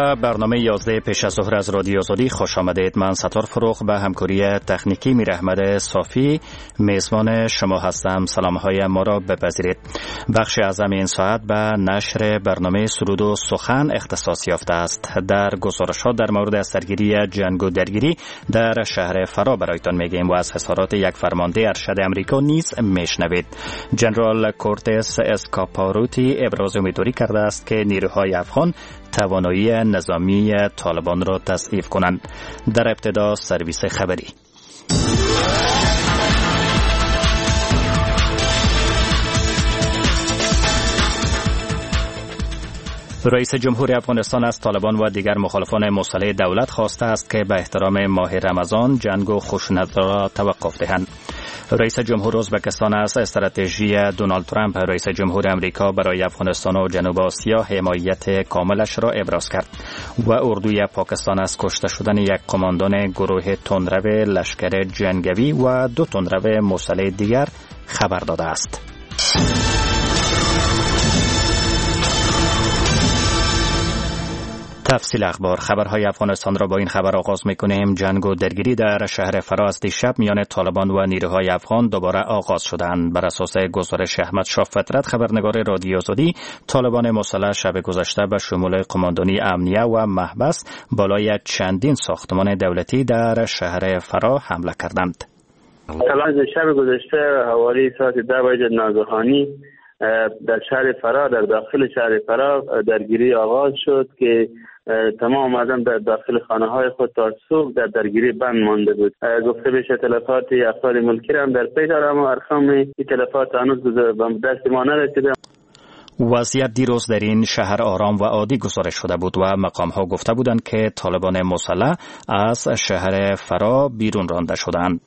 به برنامه 11 پیش از ظهر از رادیو آزادی خوش آمدید. من ستار فروغ به همکاری تکنیکی میر احمد صافی میزبان شما هستم. سلام‌های ما را بپذیرید. بخش اعظم این ساعت به نشر برنامه سرود و سخن اختصاص یافته است. در گزارش‌ها در مورد از درگیری جنگ و درگیری در شهر فرا برایتان میگیم و از اظهارات یک فرمانده ارشد امریکا نیز میشنوید. جنرال کورتس اسکاپاروتی ابراز امیدواری کرده است که نیروهای افغان توانایی نظامی طالبان را تضعیف کنند. در ابتدا سرویس خبری. رئیس جمهور افغانستان از طالبان و دیگر مخالفان مسلح دولت خواسته است که به احترام ماه رمضان جنگ و خشونت را توقف دهند. رئیس جمهور ازبکستان از استراتژی دونالد ترامپ رئیس جمهور امریکا برای افغانستان و جنوب آسیا حمایت کاملش را ابراز کرد و اردوی پاکستان از کشته شدن یک قماندان گروه تندرو لشکر جنگی و 2 تندرو مسلح دیگر خبر داده است. تفصیل اخبار. خبرهای افغانستان را با این خبر آغاز می‌کنیم. جنگ و درگیری در شهر فرا از دیشب میان طالبان و نیروهای افغان دوباره آغاز شدند. بر اساس گزارش احمد شاه فطرت خبرنگار رادیو آزادی، طالبان مسلح شب گذشته به شمول قماندانی امنیه و محبس بالای چندین ساختمان دولتی در شهر فرا حمله کردند. شب گذشته حوالی ساعت 10 ناگهانی در شهر فرا، در داخل شهر فرا درگیری آغاز شد که تمام مردم در داخل خانه های خود تا صبح در درگیری بند مانده بود. گفته بشه تلفات افراد ملکی هم در پی دارم و ارقام این تلفات هنوز به دست ما نرسیده. وضعیت دیروز در این شهر آرام و عادی گزارش شده بود و مقام ها گفته بودند که طالبان مسلح از شهر فرا بیرون رانده شدند.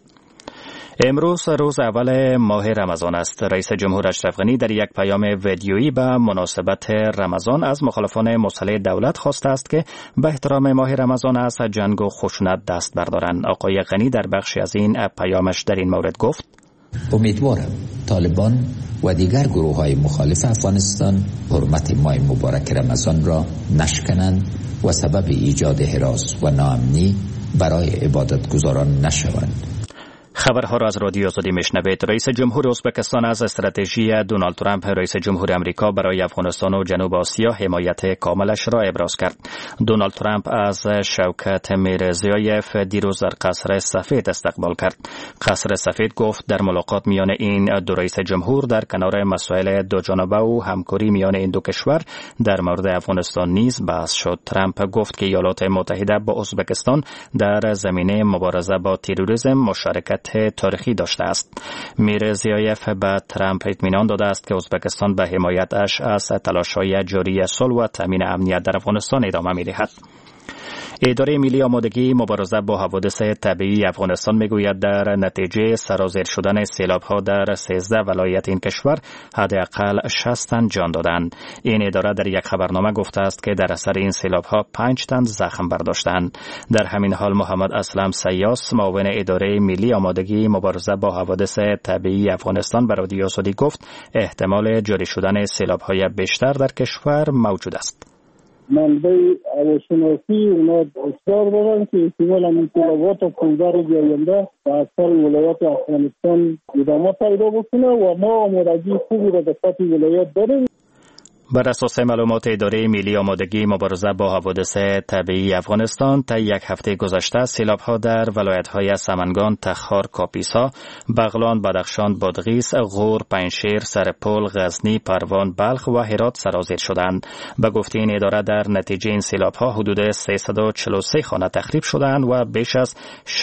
امروز روز اول ماه رمضان است. رئیس جمهور اشرف غنی در یک پیام ویدیویی به مناسبت رمضان از مخالفان مسلح دولت خواسته است که به احترام ماه رمضان از جنگ و خشونت دست بردارند. آقای غنی در بخشی از این پیامش در این مورد گفت: امیدوارم طالبان و دیگر گروه‌های مخالف افغانستان حرمت ماه مبارک رمضان را نشکنند و سبب ایجاد هراس و ناامنی برای عبادتگزاران نشوند. خبرها را از رادیو آزادی میشنوید. رئیس جمهور ازبکستان از استراتژی دونالد ترامپ رئیس جمهور امریکا برای افغانستان و جنوب آسیا حمایت کاملش را ابراز کرد. دونالد ترامپ از شوکت میرزیایف دیروز در قصر سفید استقبال کرد. قصر سفید گفت در ملاقات میان این دو رئیس جمهور در کنار مسائل دوجانبه و همکاری میان این دو کشور در مورد افغانستان نیز بحث شد. ترامپ گفت که ایالات متحده با ازبکستان در زمینه مبارزه با تروریسم مشارکت تاریخی داشته است. میرزیایف به ترامپ اطمینان داده است که ازبکستان به حمایتش از تلاش‌های جاری صلح و تامین امنیت در افغانستان ادامه می‌دهد. اداره ملی آمادگی مبارزه با حوادث طبیعی افغانستان میگوید در نتیجه سرازیر شدن سیلاب‌ها در 13 ولایت این کشور حداقل 60 تن جان دادند. این اداره در یک خبرنامه گفته است که در اثر این سیلاب‌ها 5 تن زخم برداشتند. در همین حال محمد اسلم سیاس معاون اداره ملی آمادگی مبارزه با حوادث طبیعی افغانستان به رادیو آزادی گفت احتمال جاری شدن سیلاب‌های بیشتر در کشور موجود است. منبع هواشناسی اونا اصرار دارن که احتمال این سیلابات و در آینده در اکثر ولایات افغانستان ادامه پیدا بکنه و ما آمادگی خوبی را در سطح ولایات داریم. بر اساس معلومات اداره ملی آمادگی مبارزه با حوادث طبیعی افغانستان تا یک هفته گذشته سیلاب‌ها در ولایت‌های سمنگان، تخار، کاپیسا، بغلان، بدخشان، بادغیس، غور، پنجشیر، سرپل، غزنی، پروان، بلخ و هرات سرازیر شدند. به گفته این اداره در نتیجه این سیلاب‌ها حدود 343 خانه تخریب شدند و بیش از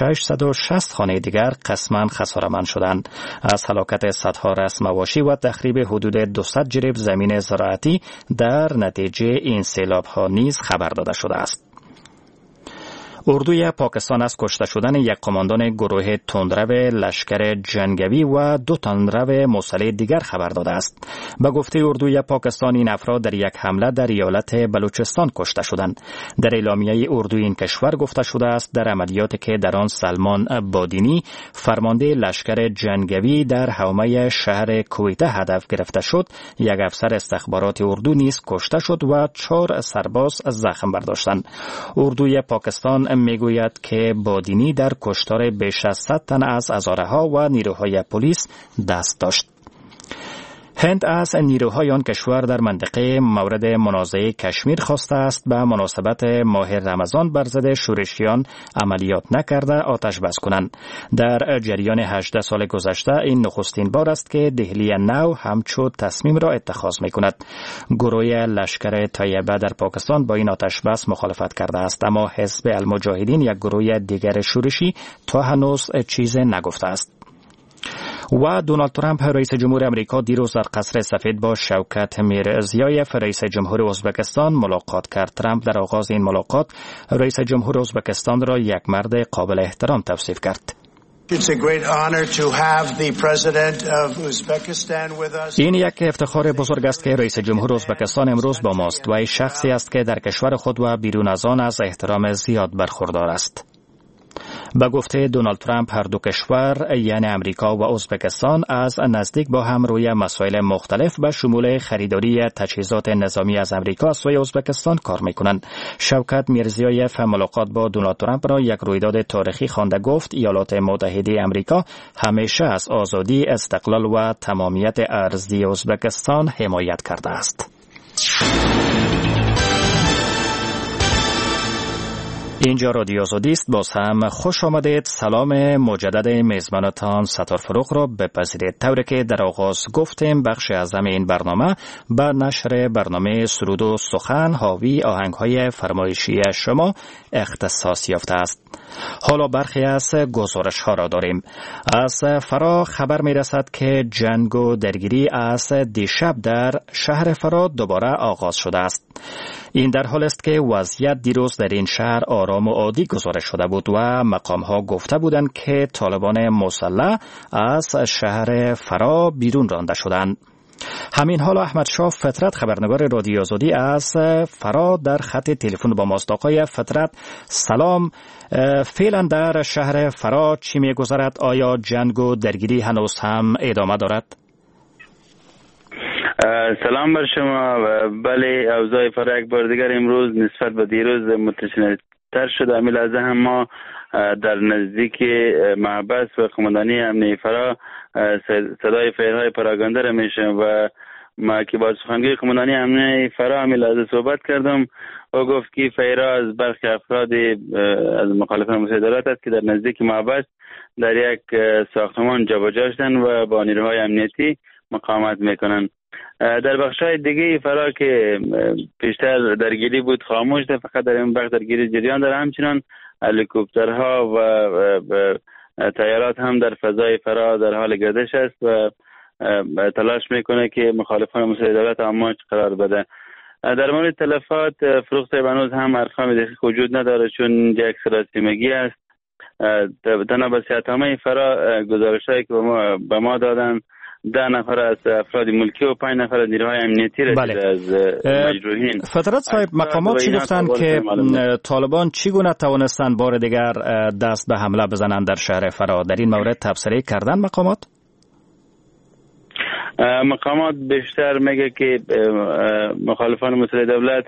660 خانه دیگر قسماً خساره‌مند شدند. از هلاکت صدها رأس مواشی و تخریب حدود 200 جریب زمین زراعتی در نتیجه این سیلاب‌ها نیز خبر داده شده است. اردوی پاکستان از کشته شدن یک قماندان گروه تندرو لشکر جنگی و 2 تندرو مسلح دیگر خبر داده است. به گفته اردوی پاکستان این افراد در یک حمله در ایالت بلوچستان کشته شدند. در اعلامیه اردوی این کشور گفته شده است در عملیاتی که در آن سلمان بادینی فرمانده لشکر جنگی در حومه شهر کویته هدف گرفته شد، یک افسر استخبارات اردو نیز کشته شد و 4 سرباز زخم برداشتند. اردوی پاکستان میگوید که بادینی در کشتار بیش از 100 تن از هزاره‌ها و نیروهای پلیس دست داشت. هند از نیروهای آن کشور در منطقه مورد منازعه کشمیر خواسته است به مناسبت ماه رمضان بر ضد شورشیان عملیات نکرده آتش بس کنند. در جریان 18 سال گذشته این نخستین بار است که دهلی نو همچون تصمیم را اتخاذ می‌کند. گروه لشکر طیبه در پاکستان با این آتش بس مخالفت کرده است، اما حزب المجاهدین یک گروه دیگر شورشی تا هنوز چیز نگفته است. و دونالد ترامپ رئیس جمهور امریکا دیروز در قصر سفید با شوکت میرزیایف رئیس جمهور ازبکستان ملاقات کرد. ترامپ در آغاز این ملاقات رئیس جمهور ازبکستان را یک مرد قابل احترام توصیف کرد. این یک افتخار بزرگ است که رئیس جمهور ازبکستان امروز با ماست و این شخصی است که در کشور خود و بیرون از آن از احترام زیاد برخوردار است. به گفته دونالد ترامپ هر دو کشور یعنی امریکا و ازبکستان از نزدیک با هم روی مسائل مختلف به شمول خریداری تجهیزات نظامی از امریکا از سوی ازبکستان کار میکنند. شوکت میرزیایف ملاقات با دونالد ترامپ را یک رویداد تاریخی خوانده. گفت ایالات متحده امریکا همیشه از آزادی، استقلال و تمامیت ارضی ازبکستان حمایت کرده است. اینجا رادیو آزادی است. باز هم خوش آمدید. سلام مجدد میزبانتان ستار فروغ را بپذیرید. طوری که در آغاز گفتیم بخش اعظم این برنامه به نشر برنامه سرود و سخن حاوی آهنگ‌های فرمایشی شما اختصاص یافته است. حالا برخی از گزارش‌ها را داریم. از فرا خبر می‌رسد که جنگ و درگیری از دیشب در شهر فرا دوباره آغاز شده است. این در حال است که وضعیت دیروز در این شهر آرام و عادی گزارش شده بود و مقام‌ها گفته بودند که طالبان مسلح از شهر فرا بیرون رانده شدند. همین حال احمد شاه فطرت خبرنگار رادیو آزادی از فرا در خط تلفن با ماست. آقای فطرت سلام. فعلا در شهر فرا چی می‌گذرد؟ آیا جنگ و درگیری هنوز هم ادامه دارد؟ سلام بر شما. بله، اوضاع فرا یک بار دیگر امروز نسبت به دیروز متشنج‌تر شده. همین لحظه هم ما در نزدیک محبس و قماندانی امنیه فرا صدای فیرهای پراگنده را میشنویم و ما که با سخنگوی قماندانی امنیه فرا همین لحظه صحبت کردم. او گفت که فیرها از برخی افراد از مخالفان مسلح دولت است که در نزدیک محبس در یک ساختمان جابجا شدند و با نیروهای امنیتی مقاومت میکنند. در بخش‌های دیگه فرا که پیشتر درگیری بود خاموش ده، فقط در این بخش درگیری جریان داره. همچنان هلیکوپترها و طیارات هم در فضای فرا در حال گردش است و تلاش میکنه که مخالفان مسلح دولت آماج قرار بده. در مورد تلفات فروخت هنوز هم ارقام دقیق وجود نداره چون یک سراسیمگی است. تنها به صحتنامه فرا گزارش‌هایی که به ما دادن 10 نفر از افراد ملکی و 5 نفر از نیروهای امنیتی رسیده از مجروحین. فطرت صاحب، مقامات چی گفتند که طالبان چگونه توانستند بار دیگر دست به حمله بزنند در شهر فرا؟ در این مورد تبصره کردن مقامات؟ مقامات بیشتر میگه که مخالفان مسلح دولت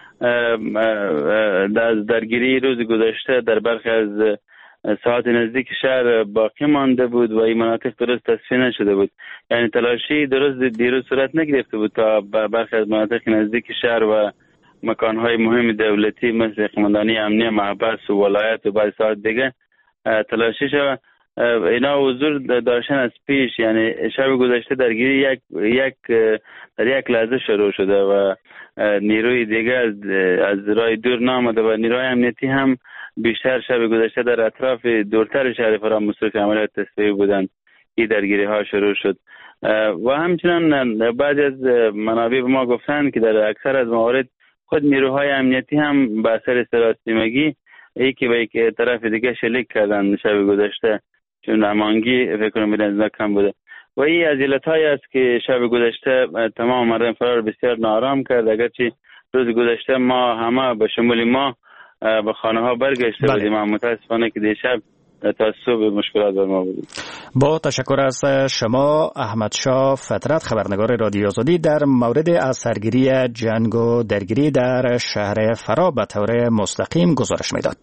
درگیری روز گذشته در برخی از ساعت نزدیک شهر باقی مانده بود و این مناطق درست تصفیه نشده بود. یعنی تلاشی درست دیروز صورت نگرفته بود تا برخی از مناطق نزدیک شهر و مکانهای مهم دولتی مثل قماندانی امنیه محبس و ولایت و بعضی ساعت دیگه تلاشی شد. اینا حضور داشتن از پیش. یعنی شب گذشته درگیری در یک لحظه شروع شده و نیروی دیگه از راه دور نامده و نیروهای امنیتی هم بیشتر شب گذشته در اطراف دورتر شهر فرا مصروف عملیات تصفیه بودند. این درگیری ها شروع شد و همچنان بعضی از منابع به ما گفتند که در اکثر از موارد خود نیروهای امنیتی هم به اثر سراسیمگی یکی به یک طرف دیگه شلیک کردن شب گذشته، چون امانگی فکر کنم میدن کم بوده و این از علتهایی است که شب گذشته تمام مردم فرار بسیار ناآرام کرد. اگرچه روز گذشته ما همه به شمول ما به خانه ها برگشته بودیم، اما متاسفانه که دیشب تا صبح مشکلات بر ما بود. با تشکر از شما احمد شاه فطرت، خبرنگار رادیو آزادی، در مورد از سرگیری جنگ و درگیری در شهر فرا به طور مستقیم گزارش میداد.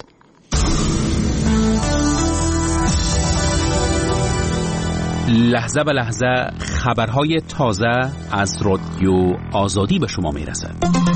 لحظه به لحظه خبرهای تازه از رادیو آزادی به شما میرسد.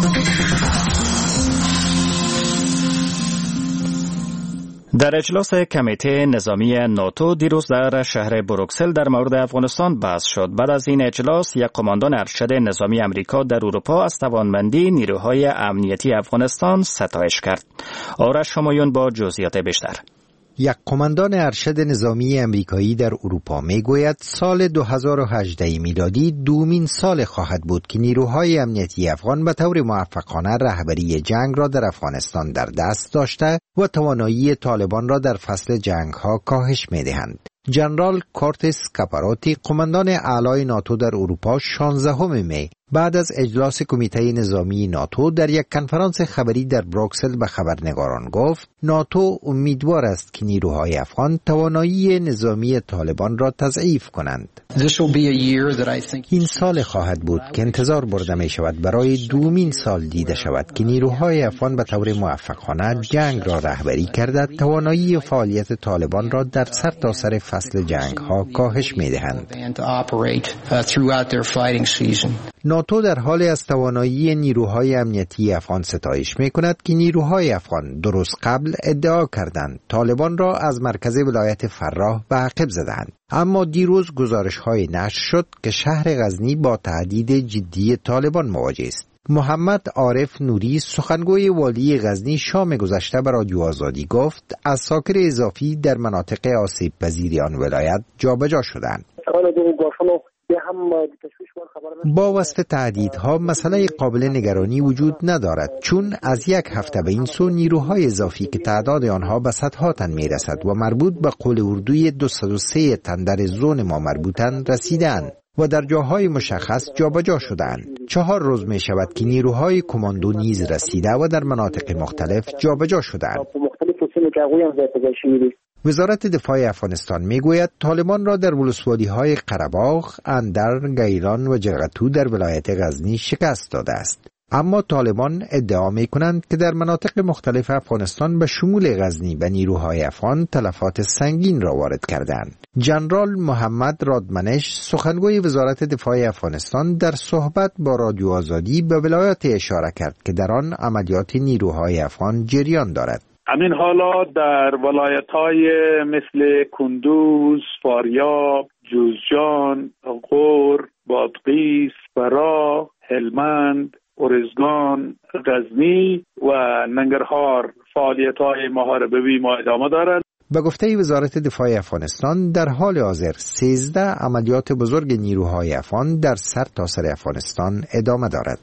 در اجلاس کمیته نظامی ناتو دیروز در شهر بروکسل در مورد افغانستان بحث شد. بعد از این اجلاس یک قماندان ارشد نظامی امریکا در اروپا از توانمندی نیروهای امنیتی افغانستان ستایش کرد. آرش همایون با جزئیات بیشتر. یک قماندان ارشد نظامی امریکایی در اروپا میگوید سال 2018 میلادی دومین سال خواهد بود که نیروهای امنیتی افغان به طور موفقانه رهبری جنگ را در افغانستان در دست داشته و توانایی طالبان را در فصل جنگ ها کاهش میدهند. جنرال کورتس کاپاروتی، قماندان اعلای ناتو در اروپا، 16 می بعد از اجلاس کمیته نظامی ناتو در یک کنفرانس خبری در بروکسل به خبرنگاران گفت ناتو امیدوار است که نیروهای افغان توانایی نظامی طالبان را تضعیف کنند. این سال خواهد بود که انتظار برده می شود برای دومین سال دیده شود که نیروهای افغان به طور موفقانه جنگ را رهبری کرده توانایی فعالیت طالبان را در سرتاسر فصل جنگ ها کاهش می دهند. ناتو در حال از توانایی نیروهای امنیتی افغان ستایش می کند که نیروهای افغان درست قبل ادعا کردند طالبان را از مرکز ولایت فراه به عقب زدند. اما دیروز گزارش‌های نشر شد که شهر غزنی با تهدید جدی طالبان مواجه است. محمد عارف نوری، سخنگوی والی غزنی، شام گذشته به رادیو آزادی گفت عساکر اضافی در مناطق آسیب پذیر آن ولایت جابجا شدند. با وصف تهدیدها مسئله قابل نگرانی وجود ندارد، چون از یک هفته به این سو نیروهای اضافی که تعداد آنها به صدها تن میرسد و مربوط به قول اردوی 203 تن در زون ما مربوطند رسیدند و در جاهای مشخص جابجا شدند. 4 روز می شود که نیروهای کماندو نیز رسیده و در مناطق مختلف جابجا شدند. وزارت دفاع افغانستان میگوید طالبان را در ولسوالی‌های قره‌باغ، اندر، گیلان و جغتو در ولایت غزنی شکست داده است. اما طالبان ادعا می‌کنند که در مناطق مختلف افغانستان به شمول غزنی به نیروهای افغان تلفات سنگین را وارد کردند. جنرال محمد رادمنش، سخنگوی وزارت دفاع افغانستان، در صحبت با رادیو آزادی به ولایات اشاره کرد که در آن عملیات نیروهای افغان جریان دارد. همین حالا در ولایت‌های مثل کندوز، فاریاب، جوزجان، غور، بادغیس، فرا، هلمند، ارزگان، غزنی و ننگرهار فعالیت‌های محاربه‌ای ما ادامه دارند. به گفته وزارت دفاع افغانستان در حال حاضر 13 عملیات بزرگ نیروهای افغان در سرتاسر افغانستان ادامه دارد.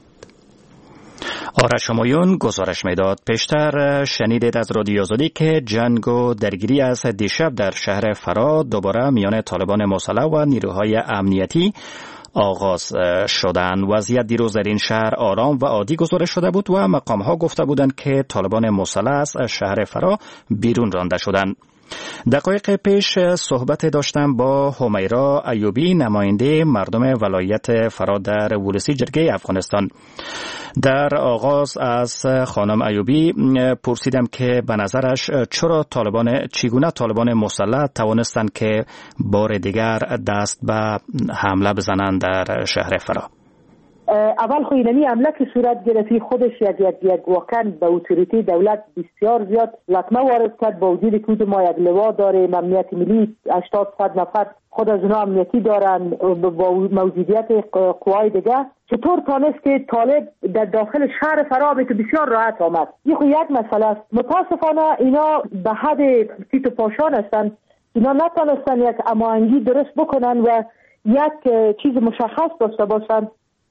آرش همایون گزارش میداد. پیشتر شنیدید از رادیو آزادی که جنگ و درگیری از دیشب در شهر فرا دوباره میان طالبان مسلح و نیروهای امنیتی آغاز شدند. وضعیت دیروز در این شهر آرام و عادی گزارش شده بود و مقام‌ها گفته بودند که طالبان مسلح از شهر فرا بیرون رانده شدند. دقایق پیش صحبت داشتم با همیرا ایوبی، نماینده مردم ولایت فرا در ولسی جرگه افغانستان. در آغاز از خانم ایوبی پرسیدم که به نظرش چگونه طالبان مسلح توانستند که بار دیگر دست به حمله بزنند در شهر فرا. اول خوینمی حمله که صورت گرفتی خودش یک واقعا به اتوریتی دولت بسیار زیاد لطمه وارد کرد. با وجود که ما یک لوا داریم امنیت ملی 80-100 نفر خود از اونا امنیتی دارن با موجودیت قوای دیگه، چطور تانست که طالب در داخل شهر فرا که بسیار راحت آمد؟ این یک مسئله است. متاسفانه اینا به حد تیت و پاشان هستن، اینا نتانستن یک هماهنگی درست بکنن و یک چیز مشخص داشته باشن.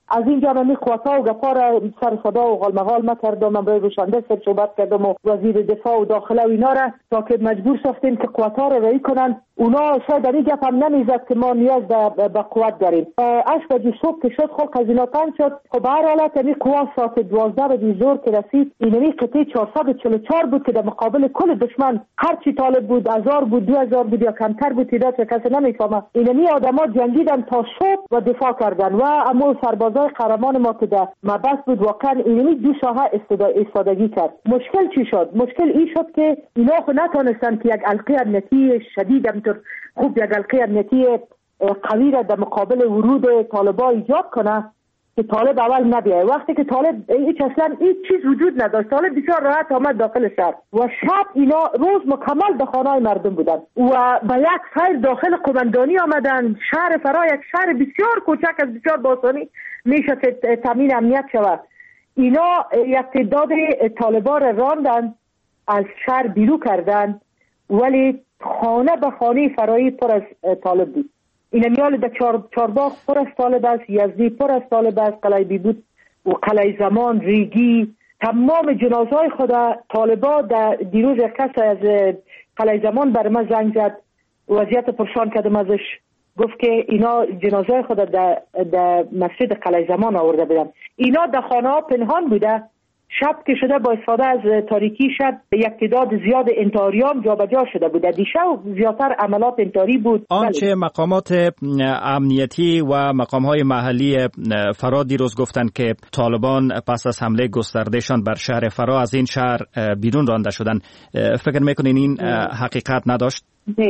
از اینجا من قوتا و گپا را سر صدا و غالمغال مکردم، من برای روشنده سر صحبت کردم و وزیر دفاع و داخله و اینا را تا که مجبور ساختیم که قوتا را رایی کنن. اونا شاید در این گپ هم نمیزد که ما نیاز به قوت داریم. 8 بجه صبح که شد خلق از اینا تنگ شد. خب به هر حالت این قوات ساعت 12 بجه ظهر که رسید، این قطعه 444 بود که در مقابل کل دشمن هرچی طالب بود 1000 بود 2000 بود یا کمتر بود تعداد کسی نمیفهمه. اینمی آدما جنگیدن تا صبح و دفاع کردن و اما سربازای قهرمان ما که در مبست بود واقعا اینمی دو ساحه استادگی کرد. مشکل چی شد؟ مشکل این شد که اینا خود نتونستن که یک القی امنیتی شدید همطور خوب یک القی امنیتی قوی را در مقابل ورود طالبا ایجاد کنه که طالب اول نبیه. وقتی که طالب هیچ اصلا هیچ چیز وجود نداشت، طالب بسیار راحت آمد داخل شهر و شب اینا روز مکمل در خانه‌های مردم بودن و به یک سیر داخل قماندانی آمدن. شهر فرا یک شهر بسیار کوچک از بسیار باسانی میشه تامین امنیت شود. اینا یک تعداد طالبا را راندن، از شهر بیرون کردن، ولی خانه به خانه فرایی پر از طالب بود. این میال در چارباغ پر از طالب است، یزدی پر از طالب است، قلعه بیبود و قلعه زمان، ریگی، تمام جنازهای خود طالبا در دیروز یک کس از قلعه زمان بر من زنگ زد، وضعیت پرسان کردم ازش، گفت که اینا جنازهای خود در مسجد قلعه زمان آورده بودن. اینا در خانه ها پنهان بوده. شب که شده با استفاده از تاریکی شب یک تعداد زیاد انتحاریان جابجا شده بود. دیشب زیادتر عملات انتحاری بود. آنچه مقامات امنیتی و مقام‌های محلی فرا دیروز گفتند که طالبان پس از حمله گستردهشان بر شهر فرا از این شهر بیرون رانده شدند، فکر میکنین این حقیقت نداشت؟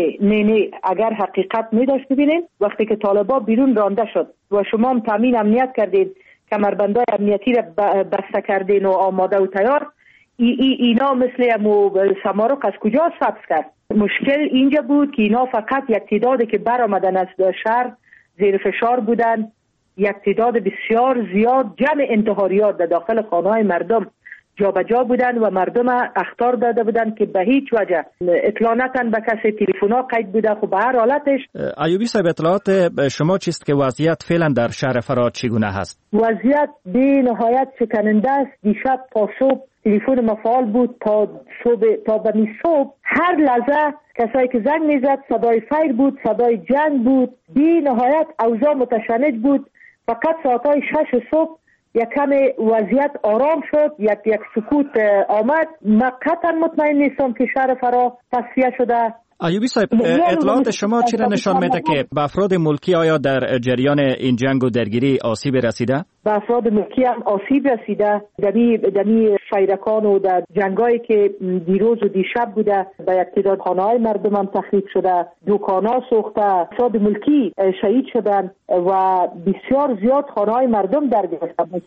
نه اگر حقیقت می داشت ببینید وقتی که طالبان بیرون رانده شد و شما هم تامین امنیت کردید، کمربندهای امنیتی را بسته کردین و آماده و تیار، اینا مثل سمارق از کجا سبز کرد؟ مشکل اینجا بود که اینا فقط یک تعدادی که برآمدن از شهر زیر فشار بودن، یک تعداد بسیار زیاد جمع انتحاریات در داخل خانه‌های مردم جابجا بودن و مردم اخطار داده بودن که به هیچ وجه اطلاع نتن به کسی، تلفن‌ها قید بوده. خب به هر حالتش ایوبی صاحب اطلاعات شما چیست که وضعیت فعلا در شهر فرا چگونه هست؟ وضعیت به نهایت شکننده است. دیشب تا صبح تلفن مفعال بود تا به صبح هر لحظه کسایی که زنگ میزد صدای فیر بود، صدای جنگ بود. به نهایت اوضاع متشنج بود. فقط ساعتهای 6 صبح یک کم وضعیت آرام شد، یک سکوت آمد. من قطعا مطمئن نیستم که شهر فرا تصفیه شده. ایوبی صاحب اطلاعات شما چی را نشان میده که به افراد ملکی آیا در جریان این جنگ و درگیری آسیب رسیده؟ به افراد ملکی هم آسیب رسیده. دمی فیرکان و در جنگایی که دیروز و دیشب بوده به یک تعداد خانه‌های مردم هم تخریب شده، دکان‌ها سوخته، افراد ملکی شهید شدن و بسیار زیاد خانه‌های مردم درگیر شدند.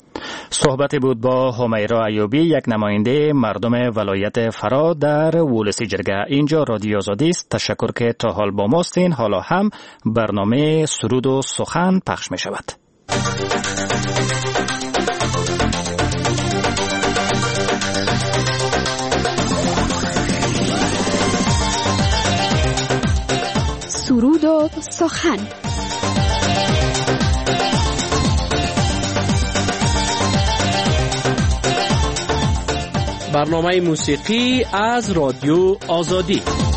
صحبتی بود با همیرا ایوبی، یک نماینده مردم ولایت فرا در ولسی جرگه. اینجا رادیو آزادی است. تشکر که تا حال با ماستین. حالا هم برنامه سرود و سخن پخش می شود. سرود و سخن. برنامه موسیقی از رادیو آزادی.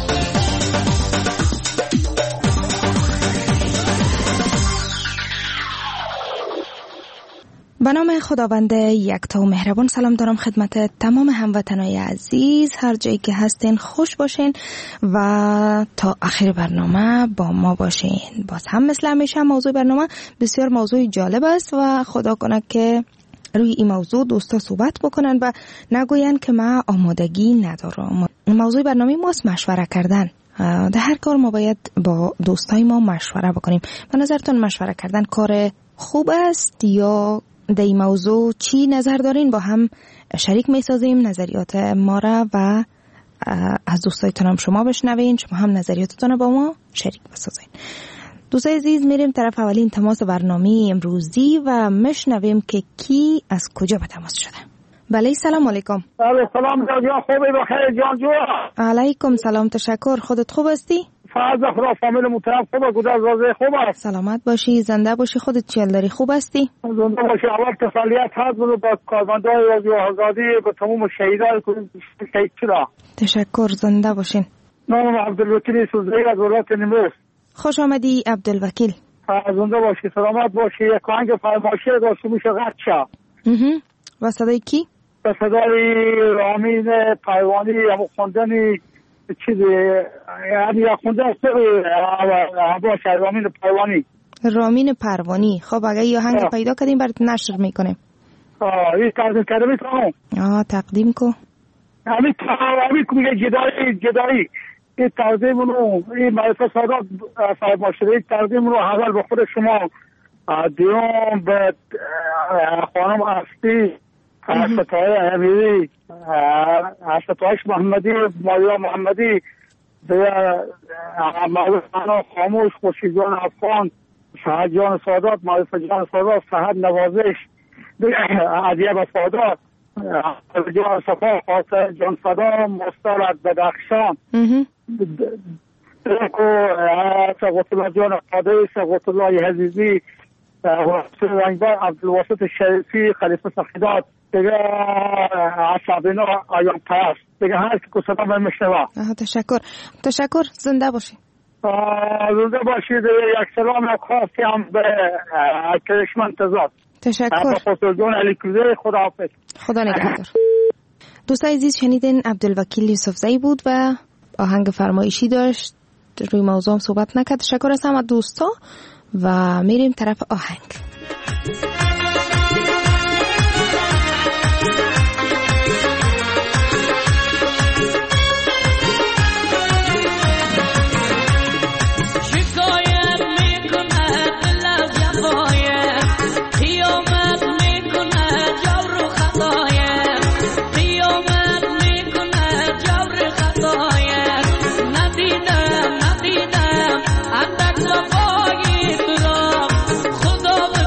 به نام خداوند یکتا و مهربان سلام دارم خدمت تمام هموطنای عزیز، هر جایی که هستین خوش باشین و تا آخر برنامه با ما باشین. باز هم مثل همیشه موضوع برنامه بسیار موضوع جالب است و خدا کنه که روی این موضوع دوستا صحبت بکنن و نگوین که ما آمادگی ندارم. موضوع برنامه ماست مشوره کردن. در هر کار ما باید با دوستای ما مشوره بکنیم. به نظرتون مشوره کردن کار خوب است یا در این موضوع چی نظر دارین؟ با هم شریک میسازیم نظریات ما را و از دوستایتون هم شما بشنوین، شما هم نظریاتتون با ما شریک بسازین. دوستای عزیز میریم طرف اولین تماس برنامه امروزی و مشنویم که کی از کجا به تماس شده. بله سلام علیکم. سلام جان، خوبی بخیر جان جو. علیکم سلام، تشکر. خودت خوب هستی؟ فاز خدا فامیل محترم خوبه، گذر روزه خوب است. سلامت باشی، زنده باشی، خودت چیل داری، خوب هستی؟ زنده باشی. اول تسلیت هست با کارمندای رادیو آزادی، با تمام شهیدان شهید شده. تشکر، زنده باشین. نامم عبدالوکیل سوزایی از ولایت نیمروز. خوش آمدی عبدالوکیل. زنده باشی، سلامت باشی. یک آهنگ فرمایشی داشت میشه رد شد. و صدای کی؟ و صدای رامین پروانی، همون خوندنی چیزی، یعنی خوندن باشه رامین پروانی. رامین پروانی. خب اگه یه آهنگ پیدا کردیم برات نشر میکنیم. این تقدیم کرده میتونم. تقدیم کو. همین میگه جدایی. این تقدیم رو، این معرفت سادات فرماشده، این تقدیم رو اول به خود شما، دیوم به خانم اصلی، ستای امیری، ستایش محمدی، ماریا محمدی، معروفان خاموش، خورشیدجان افغان، شهد جان سادات، معرفت جان سادات، صحت نوازش، عدیب سادات، جان صفا، خاصه جان صدا، مسترد بدخشان، سقوط الله جان قادری، سقوط الله حزیزی، رنگبار، عبدالواسط شریفی، خلیفه سخیدات، دیگه عصابینا آیان پرست، دیگه هر که صدا من میشنوه. تشکر، زنده باشی. زنده باشید. یک سلام خاصی هم به کرشمن تزاد. تشکر. خسرو جان علیکوزه، خداحافظ. خدا نگهدار. دوستان عزیز، شنیدین عبدالوکیل یوسفزئی بود و آهنگ فرمایشی داشت، روی موضوع هم صحبت نکرد. تشکر از همه دوستا و میریم طرف آهنگ. ندیدم اندک وفای تو را، خدا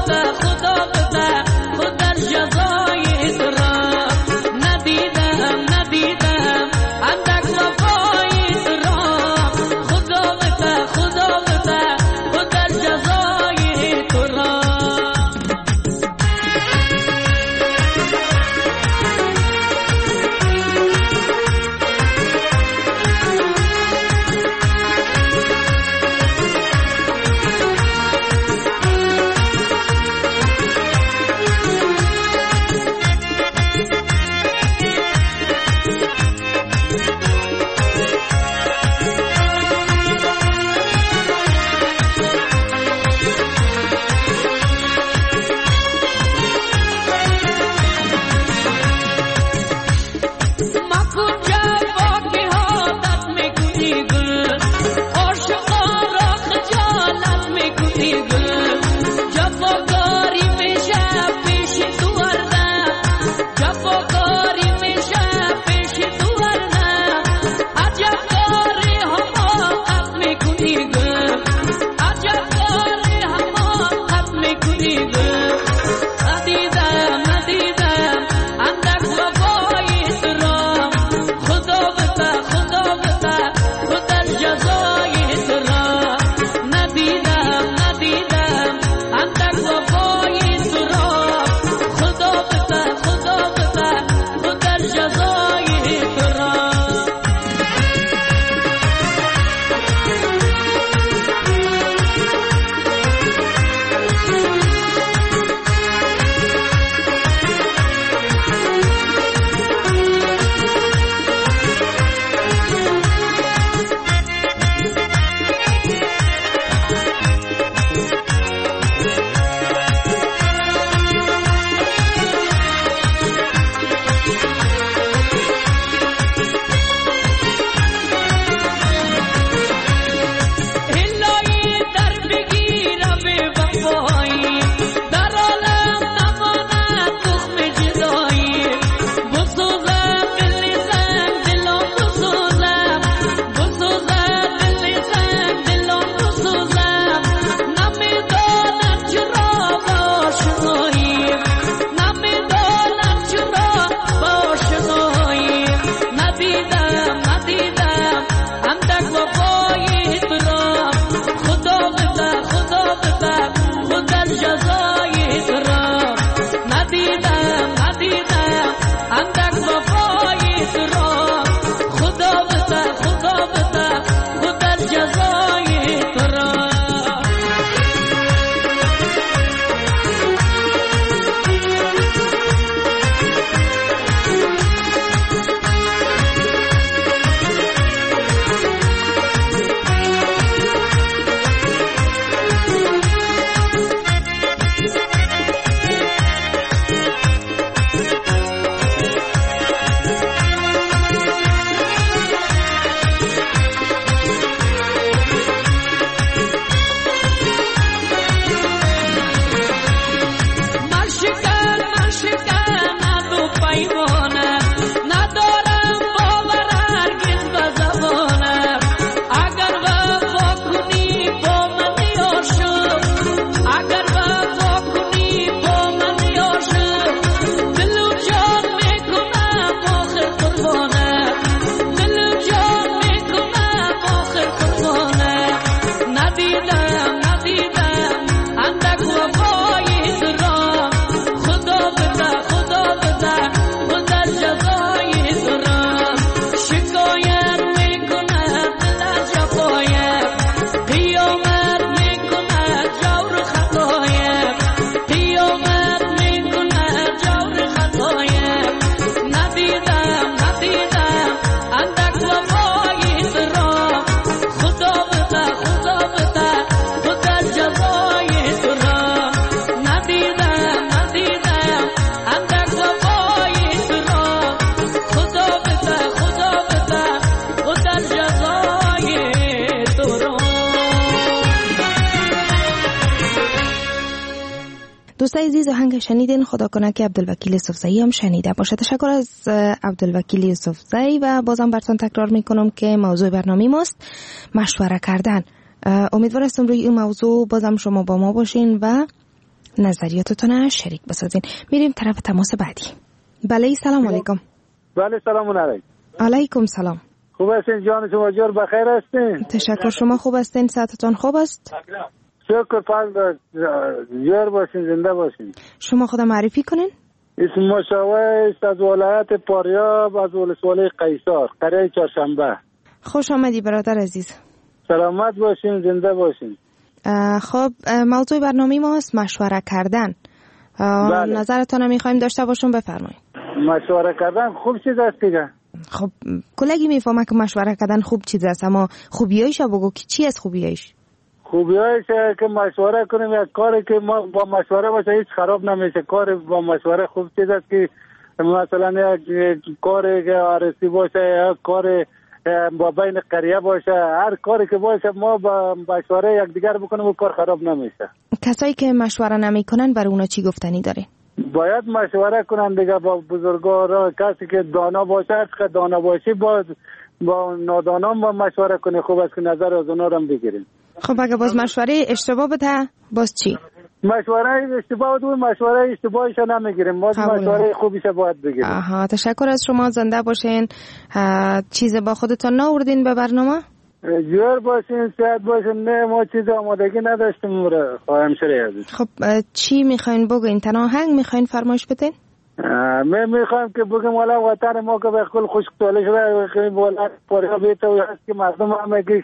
دوستای عزیز آهنگ شنیدین، خدا کنه که عبدالوکیل یوسفزئی هم شنیده باشه. تشکر از عبدالوکیل یوسفزئی و بازم براتون تکرار میکنم که موضوع برنامه ماست مشوره کردن. امیدوار هستم روی این موضوع بازم شما با ما باشین و نظریاتتون شریک بسازین. میریم طرف تماس بعدی. بله سلام علیکم. بله سلام علیکم. علیکم سلام. خوب هستین جان شما؟ جور بخیر هستین؟ تشکر. شما خوب هستین؟ صحتتون خوب است؟ شکر پاک. جور باشین، زنده باشین. شما خود معرفی کنین؟ اسم مشاوه است از ولایت پاریاب، از ولسوالی قیصر، قریه چهارشنبه. خوش آمدی برادر عزیز. سلامت باشین، زنده باشین. خب موضوع برنامه ما است مشوره کردن. بله. نظرتون میخوایم داشته باشم، بفرمایید. مشوره کردن خوب چیز است دیگه. خب کلگی میفهمه که مشوره کردن خوب چیز است، اما خوبیایش بگو که چی است خوبیایش؟ خوبیایش که مشوره کنیم، یک کاری که ما با مشوره باشه هیچ خراب نمیشه. کار با مشوره خوب چیز است که مثلا یک کاری که عرصی باشه، یک کار با بین قریه باشه، هر کاری که باشه ما با مشوره یکدیگر بکنیم و کار خراب نمیشه. کسایی که مشوره نمیکنن برای اونا چی گفتنی داره؟ باید مشوره کنن دیگه با بزرگوارا. کسی که دانا باشه، هر چقدر دانا باشی با نادانان با مشوره کنی. خوب است که نظر از اونا رو هم بگیریم. خب اگه باز مشوره اشتباه بده باز چی؟ مشوره اشتباه بده، مشوره اشتباهش نمیگیریم، باز مشوره خوبیش باید بگیریم. تشکر از شما، زنده باشین. چیز با خودتون ناوردین به برنامه؟ جور باشین، صحت باشین. نه ما چیز آمادگی نداشتیم خواهم شریعه. خب چی میخواین بگین؟ تنها آهنگ میخواین فرمایش بدین؟ میخوایم که بگیم والا وطن ما که به کل خشک ساله شده، خیلی ولایت پاریاب بیته هست که مردم همه گیش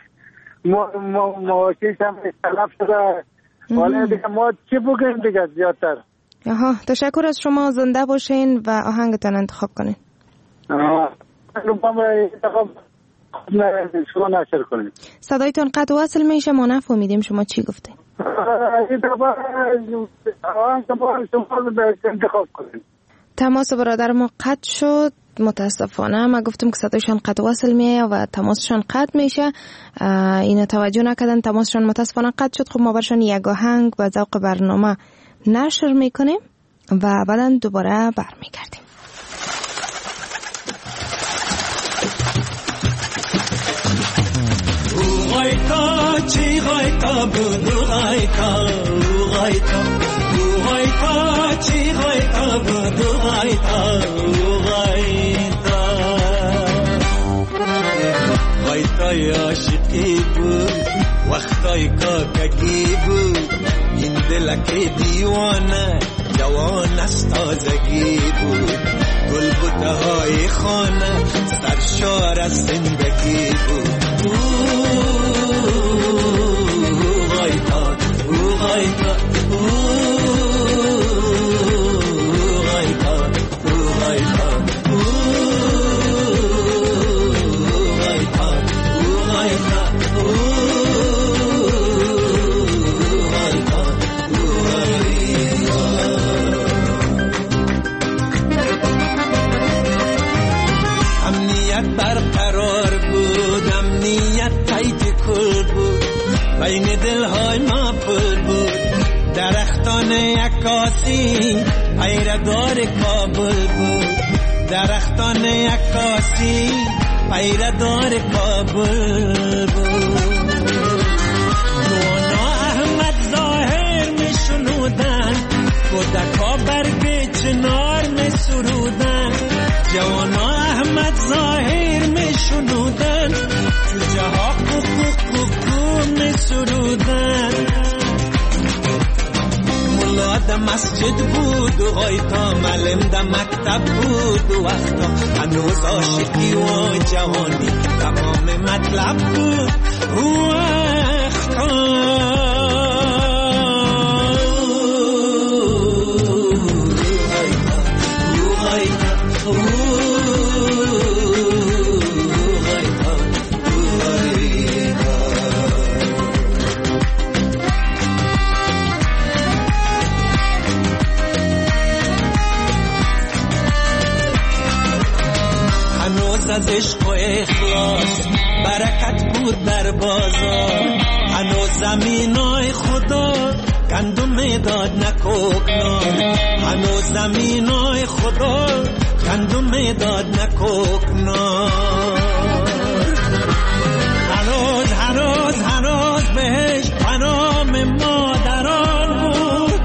مواشیش هم تلف شده. والا دیگه ما چی بگیم دیگه زیادتر. تشکر از شما، زنده باشین و آهنگتان انتخاب کنین. شما نشر کنین. صدایتون قطع و وصل میشه، ما نفهمیدیم شما چی گفتین. انتخاب کنین. تماس برادر ما قطع شد متاسفانه. ما گفتم که صدایشان قطع و وصل میه و تماسشان قطع میشه، اینو توجه نکردن، تماسشان متاسفانه قطع شد. خب ما برشان یک آهنگ و ذوق برنامه نشر میکنیم و بعدن دوباره برمیگردیم. غایتا چی غایتا بودو غایتا غایتا غایتا چی غایتا بودو غایتا غایتا غایتای عاشقی بود وقتای کاکگی بود این دلک دیوانه جوان است تازگی بود گل بوته های خانه سرشار از زندگی بود غایتا غایتا بین دلهای ما پر بود درختان عکاسی پیردار کابل بود درختان عکاسی پیردار کابل بود نوانا احمد ظاهر می شنودن کودکا برگ چنار می سرودن جوانا احمد ظاهر می شنودن جوجه ها می سرودن ملا دا مسجد بود و غایتا معلم دا مکتب بود و وقتا هنوز عاشقی و جوانی تمام مطلب بود وقتا از عشق و اخلاص برکت بود در بازار هنوز زمینای خدا گندم داد نکوکنان هنوز زمینای خدا گندم داد نکوکنان هنوز بهش پنام مادران بود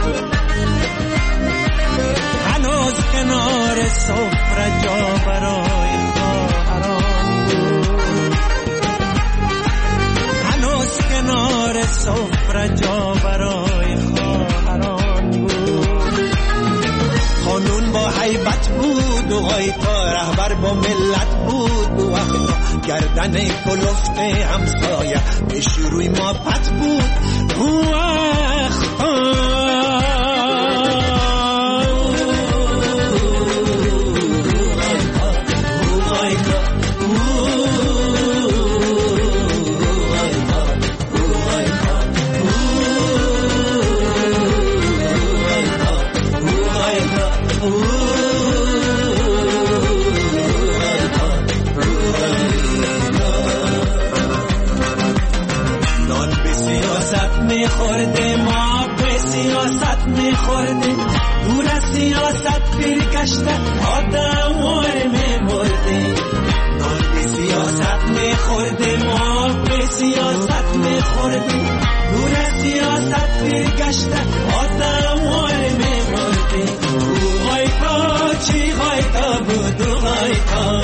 هنوز کنار سفره جا برای خواهران بود هنوز کنار سفره جا برای خواهران بود قانون با هیبت بود و غیتا رهبر با ملت بود و وقتا گردن کلفت همسایه به شروع ما پت بود و وقتا میخورده ما به سیاست میخورده دور از سیاست برگشته آدم وار میمرده نان به سیاست میخورده ما به سیاست میخورده دور از سیاست برگشته آدم وار میمرده غایتا چی غایتا بود غایتا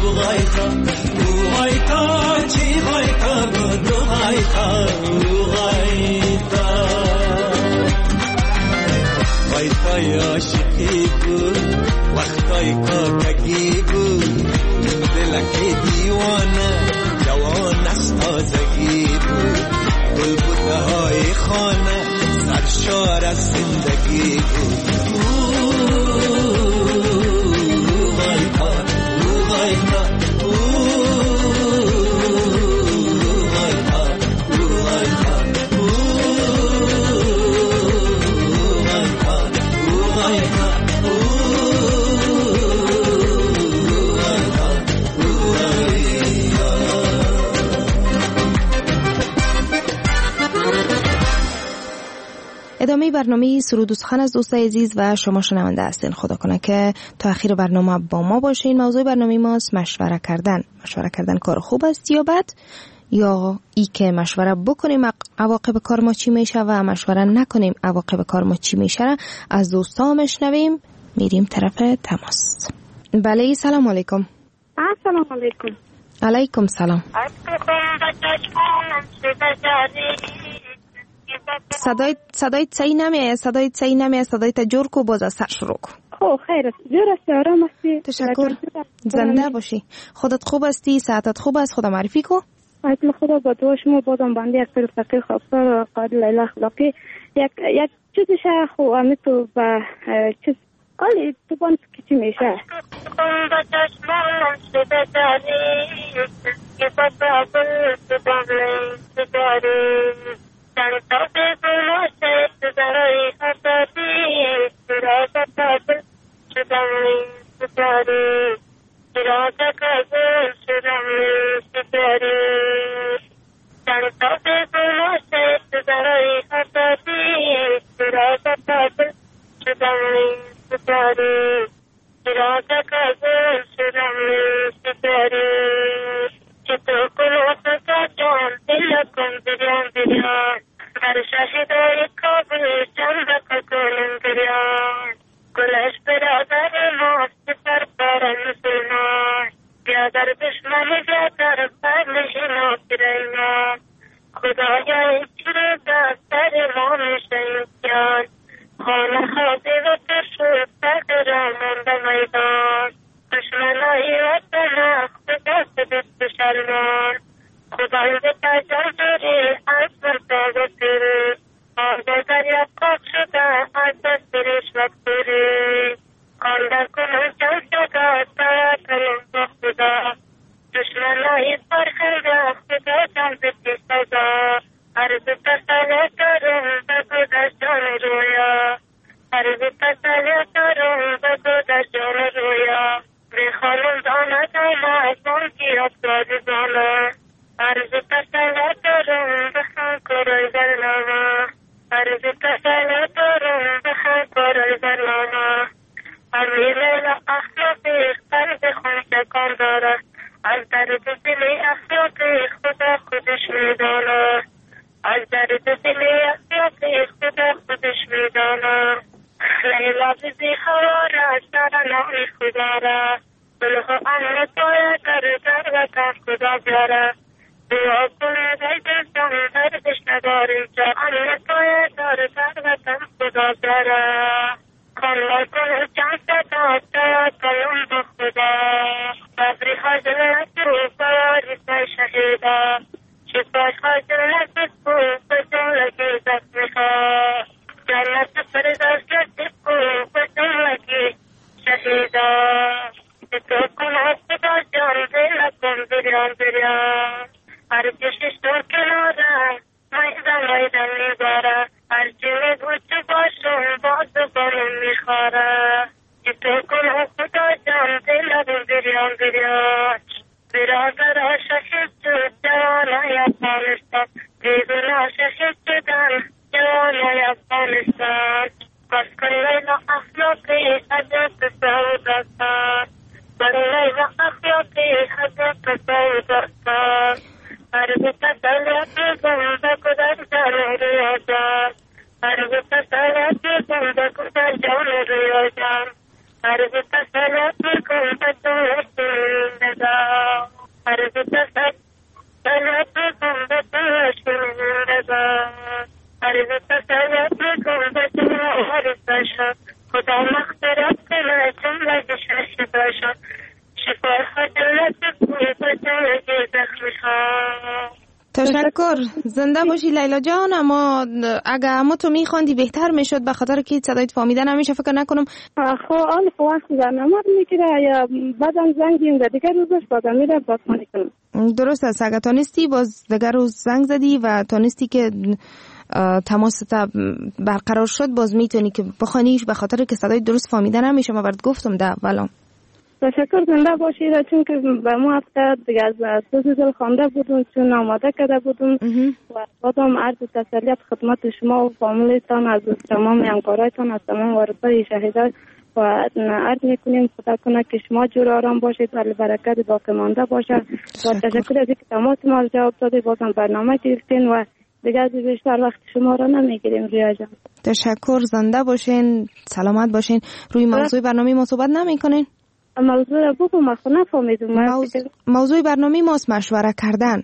غایتا چی غایتا بود غایتا وقتای عاشقی بود وقتای کاکگی بود دلک دیوانه جوان از تازگی بود گلبوته های خانه سرشار از زندگی بود ادامه برنامه سرود و سخن از دوستای عزیز و شما شنونده هستین. خدا کنه که تا آخر برنامه با ما باشین. موضوع برنامه ماست مشوره کردن کار خوب است یا بد، یا ای که مشوره بکنیم عواقب کار ما چی میشه و مشوره نکنیم عواقب کار ما چی میشه از دوستا میشنویم. میریم طرف تماس. بله سلام علیکم. سلام علیکم. علیکم سلام. صدایت صحیح نمیاد. صدایت جور کو باز از سر شروع کن. خیر است. جور است. آرام هستی؟ تشکر. زنده باشی. خودت خوب هستی؟ صحتت خوب است؟ خدا معرفی کو. ایت خدا با دعا شما بازم بنده یک پیر فقیر خواستار قادر لیلا اخلاقی یک چیزش خو امیتو و چیز قالی تو بانت کچی میشه عرض تسلط دارم به خطار برنامه امیل اخلاقی قلب خونشکان دارد از درد دل اخلاقی خدا خودش میداند از درد دل اخلاقی خدا خودش میداند لیلا بزی خوار از در نامی خدا را بلخو امن باید در وطن خدا بیاره دعا کنه دستم دردش نداریم جا امن باید در وطن خدا بیاره کلا کنه چند ستا پیام با خدا بدری خاجلت رو باید شهیده شفاش خاجلت رو بجلگی دست میخواه جنت پرداشت کو بجلگی شهیده تو کنه خدا جان دل کن بریان هر کشش تو کناره میدن میباره هر جونه گوچه باشم باز بارم میخواره تو کنه خدا جان دل کن بریان برادر شهید شد جوانای افغانستان بیگناه شهید شدن جوانای افغانستان بس کن لیلا اخلاقی حضرت سعود استان بر لیلا اخلاقی حضرت سعود استان عرض تسلیت زنده کدر جان ریاضان عرض تسلیت زنده کدر جان ریاضان عرض تسلیت کن بدون شنیدم عرض تسلیت کن بدون شنیدم عرض تسلیت کن بدون عرض خدا مغفرت کنه جمله شش باشد شفای خجلت کوی بدون زخم خواه. تشکر، زنده باشی لیلا جان. اما اگه اما تو میخواندی بهتر میشد، به خاطر که صدایت فهمیده نمیشه فکر نکنم. خب آن وقت برنامه میگیره یا بعدم زنگ زدیم دیگه روزش بازم میره باز کنم. درست است، اگه تانستی باز دیگه روز زنگ زدی و تانستی که تماس برقرار شد باز میتونی که بخوانیش، به خاطر که صدای درست فهمیده نمیشه. ما برات گفتم ده اولا. تشکر، زنده باشید. چون که به ما هفته دیگه از سوزیزل خوانده بودون، چون آماده کرده بودون و بازم عرض تسلیت خدمت شما و فامیلتان، از تمام همکارایتان، از تمام وارثای شهیدان و عرض میکنیم خدا کنه که شما جور آرام باشید و برکت باقی مانده باشه. و تشکر از اینکه تماس ما جواب دادی، بازم برنامه گرفتین و دیگه از بیشتر وقت شما را نمیگیریم. ریا جان تشکر، زنده باشین، سلامت باشین. روی موضوع برنامه ما صحبت نمیکنین؟ موضوع را بگو، ما خود نفهمیدم. موضوع برنامه ماست مشوره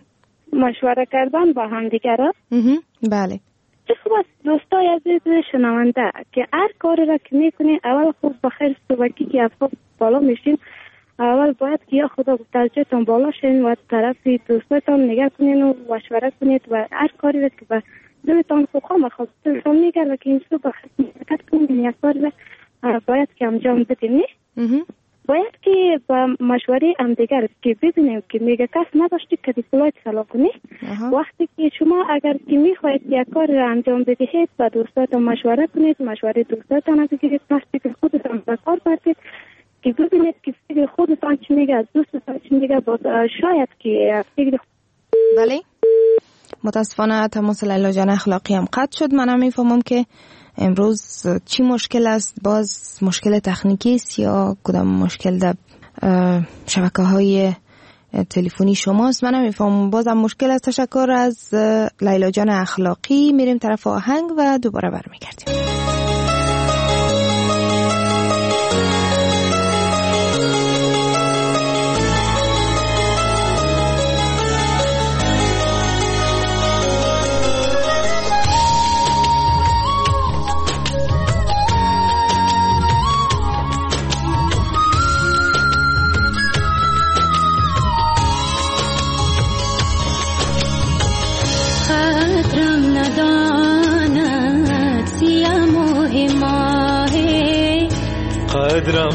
کردن با هم دیگر. بله. چه خوب است دوستای عزیز شنونده که هر کاری را که میکنی اول خوب بخیر صبحی که از خوب بالا میشین، اول باید که یا خدا درجهتان بالا شین و طرفی دوستایتان نگه کنین و مشوره کنید و هر کاری را که به دلتان خواه خود دلتان میگرده که این صبح حرکت کنید، یک کاری را باید که انجام بدیم. باید که با مشوره هم دیگر که ببینیم که میگه کس نداشتی که دیپلایت سلا کنی. وقتی که شما اگر که میخواید یک کار را انجام بدهید با دوستاتان مشوره کنید، مشوره دوستاتان بگیرید، وقتی که خودتان به کار بردید که ببینید که فکر خودتان چی میگه، از دوستتان چی میگه، شاید که فکر. بله، متاسفانه تماس لیلا جان اخلاقی هم قطع شد. من هم میفهمم که امروز چی مشکل است، باز مشکل تکنیکی است یا کدام مشکل در شبکه‌های تلفنی شماست، من نمیفهمم. بازم مشکل است. تشکر از لیلا جان اخلاقی. میریم طرف آهنگ و دوباره برمیگردیم. قدرم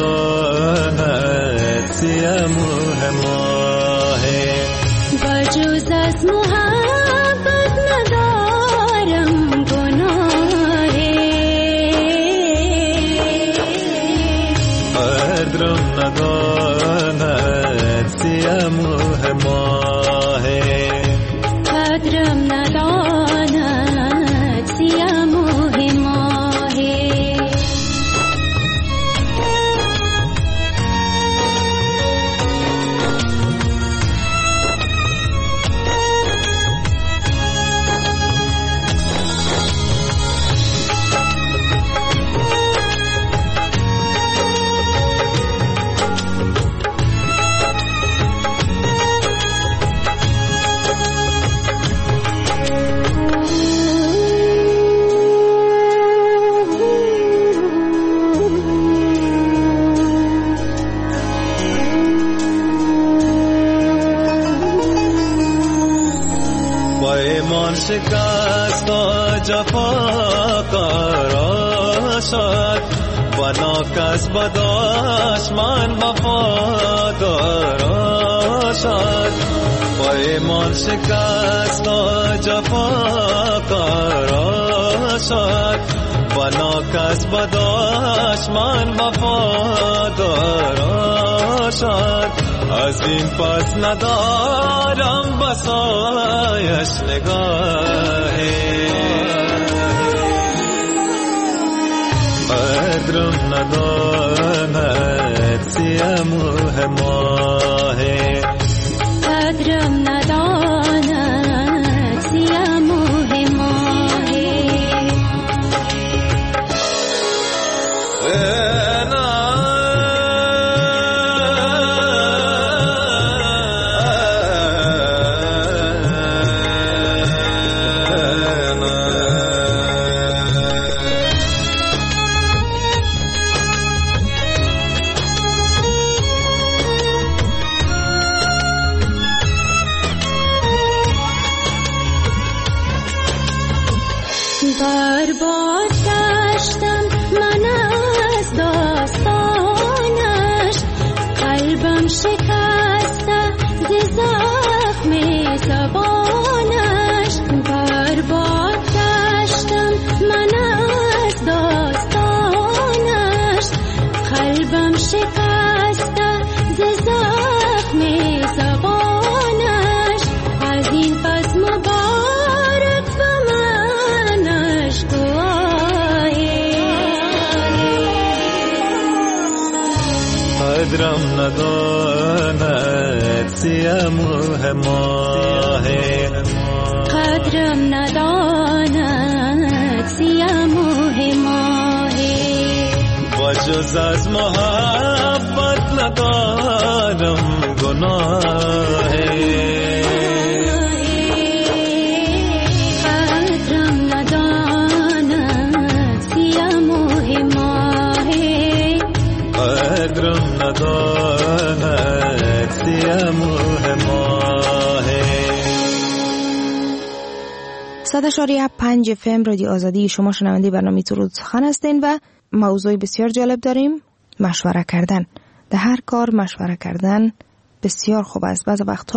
نداند سیموه ماه بجز از محبت ندارم گناه قدرم نداند سیموه ماه قدرم نداند سیموه با ایمان شکست و جفاکارا شد و ناکس بداش من وفادارا شد با ایمان شکست و جفاکارا شد و ناکس بداش من وفادارا شد از این پس ندارم بسایش نگاهی قدرم نداند سیموه ماهی قدرم نداند سیموه ماهی قدرم نداند سیموه ماهی قدرم نداند سیموه ماهی و جز از محبت ندارم گناهی قدرم نداند سیموه ماهی قدرم نداند سیموه ماهی 100.5 FM رادیو آزادی، شما شنونده برنامه سرود سخن هستین و موضوع بسیار جالب داریم. مشوره کردن، در هر کار مشوره کردن بسیار خوب است.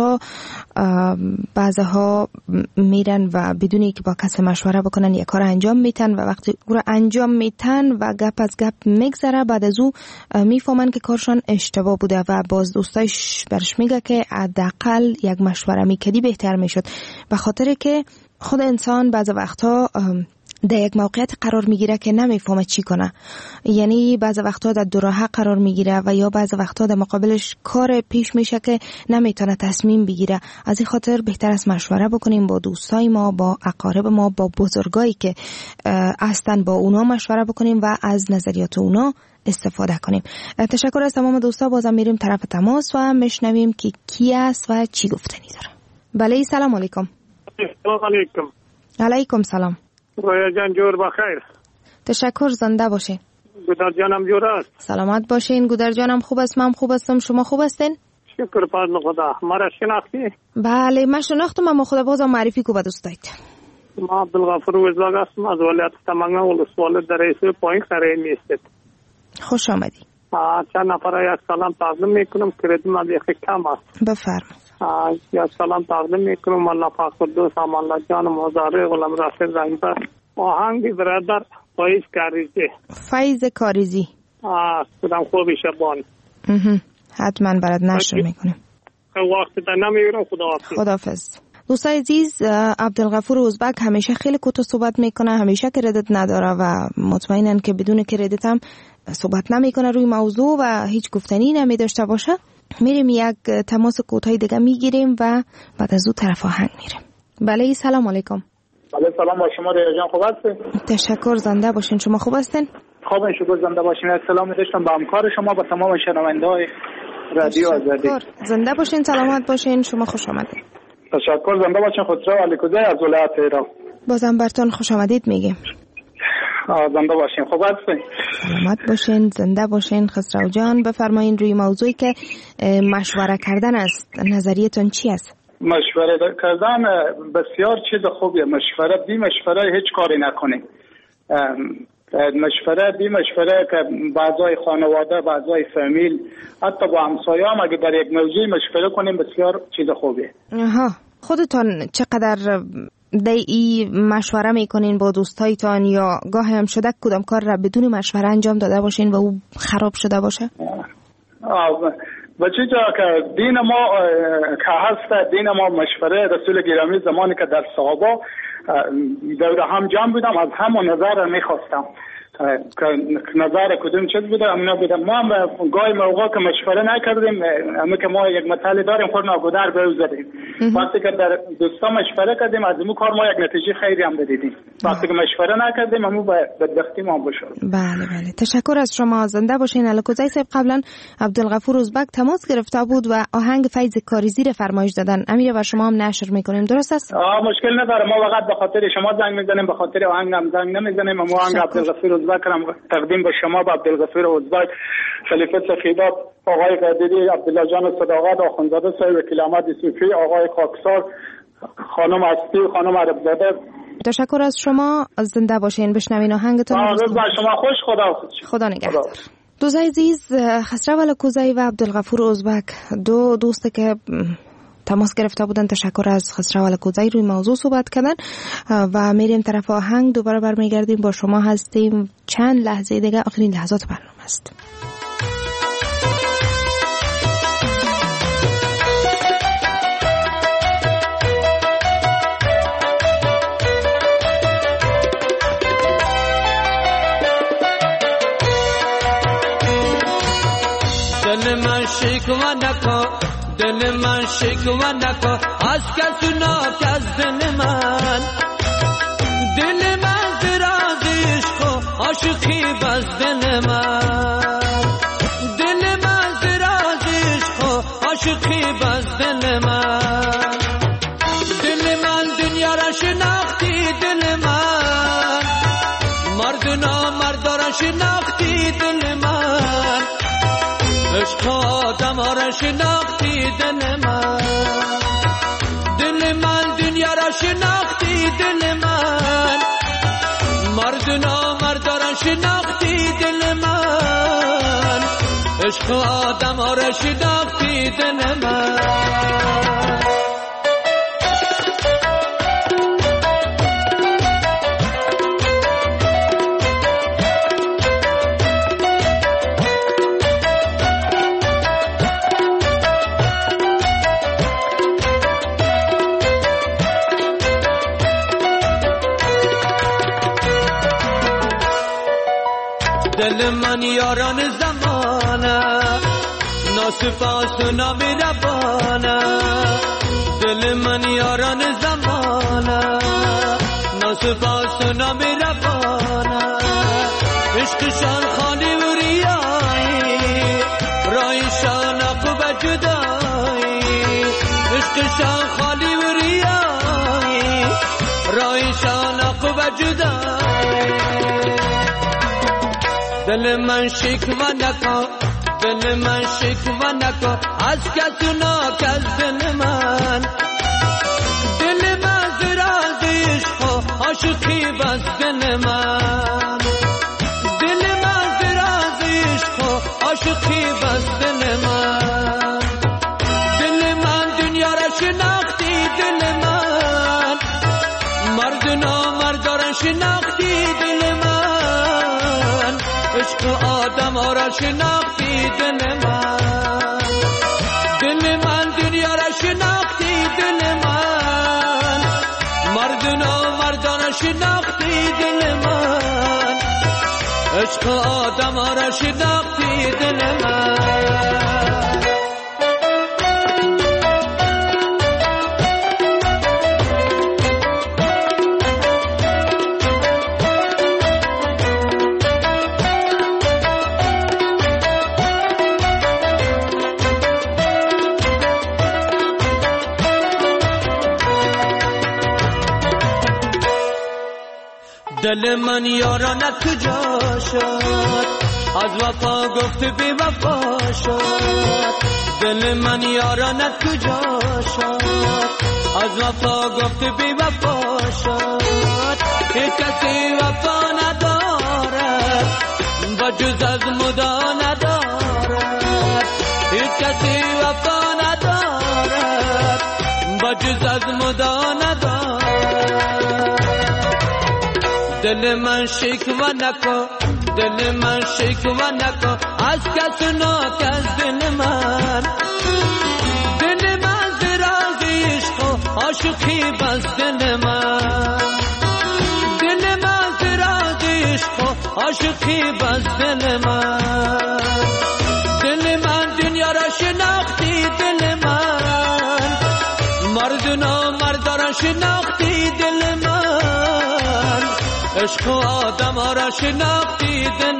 بعضها میرن و بدونی که با کسی مشوره بکنن یک کار انجام میتن و وقتی رو انجام میتن و گپ از گپ میگذره، بعد از او میفهمن که کارشان اشتباه بوده و باز دوستایش برش میگه که حداقل یک مشوره میکردی بهتر میشد، به خاطر که خود انسان بعض وقتها در یک موقعیت قرار میگیره که نمیفهمه چی کنه. یعنی بعض وقتا در دو راه قرار میگیره و یا بعض وقتا در مقابلش کار پیش میشه که نمیتونه تصمیم بگیره. از این خاطر بهتر است مشوره بکنیم با دوستای ما، با اقارب ما، با بزرگایی که هستن، با اونا مشوره بکنیم و از نظریات اونا استفاده کنیم. تشکر از تمام دوستا. بازم میریم طرف تماس و میشنویم که کی است و چی گفتنی داره. بله، سلام علیکم. سلام علیکم. علیکم سلام. رویا جان جور بخیر. تشکر، زنده باشین. گودر جانم جور است. سلامت باشین. گودر جانم خوب است، من خوب هستم، شما خوب هستین؟ شکر فضل خدا. مرا شناختی؟ بله من شناختم، اما خدا بازم معرفی کو به دوستایت. ما عبدالغفور وزلاگ هستم از ولایت تمنگان ولسوالی در رئیس پایین خرید میستید. خوش آمدی. چند نفر یک سلام تقدیم میکنم. کردیم از یکی کم است. بفرمایید. یک سلام تقدیم میکنم. الله پاک قدوس امان الله جان مزاره غلام راشد رحیم‌پر. آهنگ برادر فیض کاریزی. فیض کاریزی. کدام خوبی شبان. حتما برات نشر میکنم. وقت تا نمیگیرم. خداحافظ. دوستای عزیز، عبدالغفور ازبک همیشه خیلی کوتاه صحبت میکنه، همیشه کردیت نداره و مطمئنن که بدون کردیت هم صحبت نمیکنه روی موضوع و هیچ گفتنی نمیداشته باشه. میریم یک تماس کوتاه دیگه میگیریم و بعد از اون طرف آهنگ میریم. بله سلام علیکم. بله سلام با شما. ریا جان خوب هستین؟ تشکر، زنده باشین. شما خوب هستین؟ خوبم شکر، زنده باشین. سلام داشتم به همکار شما، با تمام شنونده‌های رادیو آزادی. زنده باشین، سلامت باشین. شما خوش آمدید. تشکر، زنده باشین. خسرو علیکوزی از ولایت ایران. بازم براتون خوش آمدید میگیم. زنده باشین. خوب هستین؟ سلامت باشین، زنده باشین. خسرو جان بفرمایین روی موضوعی که مشوره کردن است، نظریتون چی است؟ مشوره کردن بسیار چیز خوبیه. مشوره بی مشوره هیچ کاری نکنیم. مشوره که بعضای خانواده، بعضای فامیل، حتی با همسایه هم اگه در یک موضوع مشوره کنیم بسیار چیز خوبیه. خودتان چقدر ای مشوره میکنین با دوستایتان یا گاهی هم شده کدام کار را بدون مشوره انجام داده باشین و او خراب شده باشه؟ و چه جا که دین ما که هست، دین ما مشوره رسول گرامی زمانی که در صحابه دور هم جمع بودم از همون نظر میخواستم که نظر کدوم چیز بوده امنا بودم. ما هم گاهی موقع که مشوره نکردیم، اما که ما یک مثال داریم خود ناگودر بوزدیم. وقتی که در دوستا مشوره کردیم از اون کار ما یک نتیجه خیری هم بدیدیم. وقتی که مشوره نکردیم همون بدبختی ما بشد. بله تشکر از شما. زنده باشین. الکوزی صاحب قبلا عبدالغفور ازبک تماس گرفته بود و آهنگ فیض کاریزی رو فرمایش دادن. امیر و شما هم نشر میکنیم، درست است؟ مشکل نداره، ما فقط به خاطر شما زنگ میزنیم، به خاطر آهنگ هم زنگ نمیزنیم. ما آهنگ عبدالغفور ازبک تقدیم به شما با عبدالغفور ازبک، خلیفه سخیدات، آقای قادری، عبدالله جان صداقت، آخوندزاده صاحب، وکیل احمد صوفی، آقای خاکسار، خانم استی، خانم عربزاده. تشکر از شما. زنده باشین. بشنوین آهنگتون. روز بر شما خوش. خدا نگهدار. دوست عزیز، خسرو الکوزی و عبدالغفور ازبک دو دوست که تماس گرفته بودن، تشکر از خسرو الکوزی روی موضوع صحبت کردن و میریم طرف آهنگ. دوباره برمیگردیم با شما هستیم چند لحظه دیگه. آخرین لحظات برنامه است. دل من شکوه نکن، دل من شکوه نکن از کسی ناک از دل من. دل من دراز عشق و عاشقی بس دل من. دل من دراز عشق و عاشقی بس دل من. دل من دنیا را شناختی، دل من مرد نامرد را شناختی، دل من عشق آدم را شناختی، دل من. دل من دنیا را شناختی، دل من مرد نامرد را شناختی، دل من عشق آدم را شناختی، دل من. دل من یاران زمانه ناسپاس و نامهربانه. دل من یاران زمانه ناسپاس و نامهربانه. عشقشان خالی و ریایی، رایشان عقب جدایی. عشقشان خالی و ریایی، رایشان عقب جدایی. دل من شکوه نکن، دل من شکوه نکن از کسی ناک از دل من. دل من دراز عشق و عاشقی بس دل من. دل من دراز عشق و عاشقی بس دل من. دل من دنیا را شناختی، دل من مرد نامرد را شناختی، دل من عشق آدم را شناختی، دل من. دل من دنیا را شناختی، دل من مرد نامرد را شناختی، دل من عشق آدم را شناختی، دل من. دل من یاران کجا شد، از وفا گفت بی وفا شد دل من یارانت کجا شد از وفا گفت بی وفا شد هیچ کسی وفا ندارد با جز از مدا ندارد هیچ کسی وفا ندارد با جز از مدا ندارد دل من شکوه نکن دل من شکوه نکن از کس ناک از دل من زراز عشق و عاشقی بس دل من زراز عشق و عاشقی بس دل من دنیا را شناختی دل من مردنا مرد را شناختی دل من عشق و آدم را شناختی دل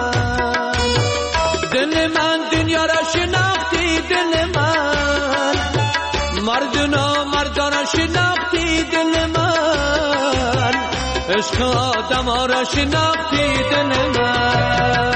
من دنیا را شناختی دل من مردنا مرد را شناختی دل من عشق و آدم را شناختی دل من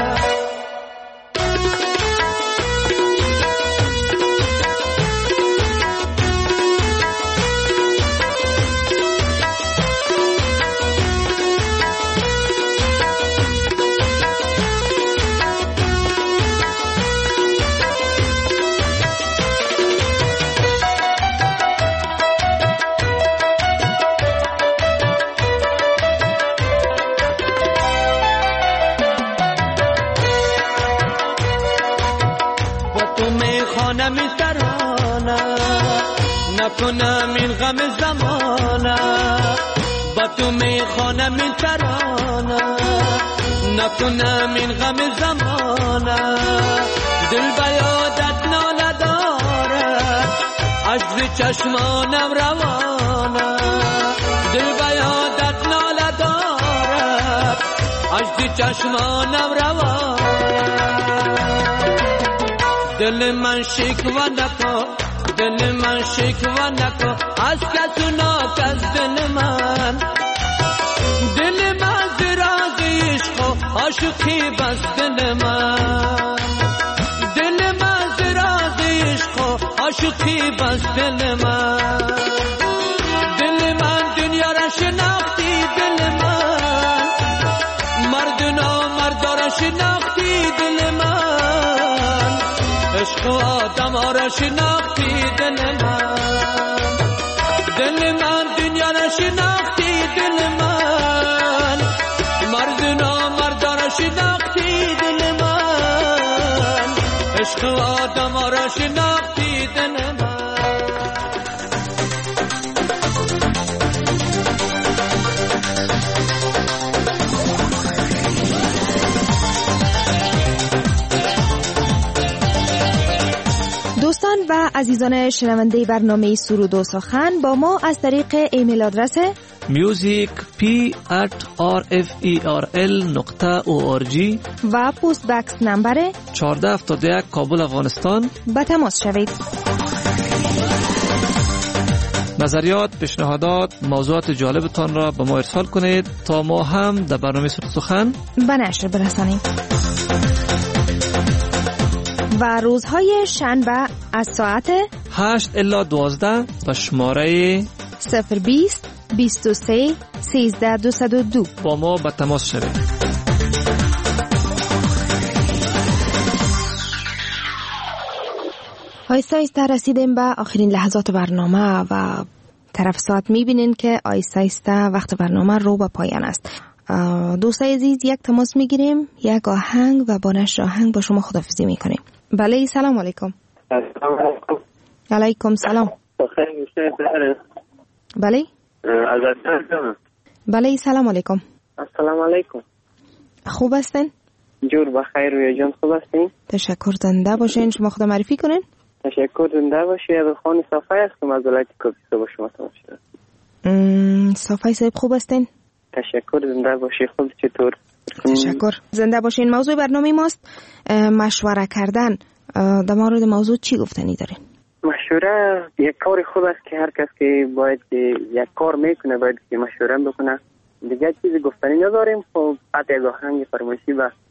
نکنم این غم زمانه با تو میخوانم این ترانه نکنم این غم زمانه دل به یادت ناله دارد عجز چشمانم روانه دل به یادت ناله دارد عجز چشمانم روانه دل من شکوه نکن دل من شکوه نکن از کس ناک از دل من زراز عشق و عاشقی بس دل من زراز عشق و عاشقی بس دل من دنیا را شناختی دل من مردنا مرد را شناختی دل من عشق و آدم را شناختی دل من دنیا را شناختی دل من مردنا مرد را شناختی دل من عشق و آدم را شناختی دل من دوستان و عزیزان شنونده برنامه سرود و سخن با ما از طریق ایمیل آدرس musicp@rferl.org و پست بکس نمبر 1471 کابل افغانستان به تماس شوید. نظریات، پیشنهادات، موضوعات جالبتان را به ما ارسال کنید تا ما هم در برنامه سرود سخن به نشر برسانیم. و روزهای شنبه از ساعت 8 الی 12 به شماره 020 23 13 202 با ما به تماس شوید. آیسته آیسته رسیدیم به آخرین لحظات برنامه و طرف ساعت میبینین که آیسته آیسته وقت برنامه رو به پایان است. دوستای عزیز یک تماس میگیریم، یک آهنگ و با نشر آهنگ با شما خداحافظی میکنیم. بله سلام علیکم. السلام علیکم. علیکم سلام. بخیر میشه بله. بله. بله سلام علیکم. السلام علیکم. خوب هستین؟ جور بخیر روی جان خوب هستین؟ تشکر، زنده باشین. شما خود معرفی کنین. تشکر، زنده باشی. از خان صافی هستم از ولایت کاپیسا با شما تماس شدم. صافی صاحب خوب هستین؟ تشکر، زنده باشی. خود چطور؟ تشکر، زنده باشین. موضوع برنامه ماست مشوره کردن. در مورد موضوع چی گفتنی دارین؟ مشوره یک کار خوب است که هر کس که باید یک کار میکنه باید که مشوره بکنه. دیگه چیزی گفتنی نداریم. خب بعد از آهنگ فرمایشی و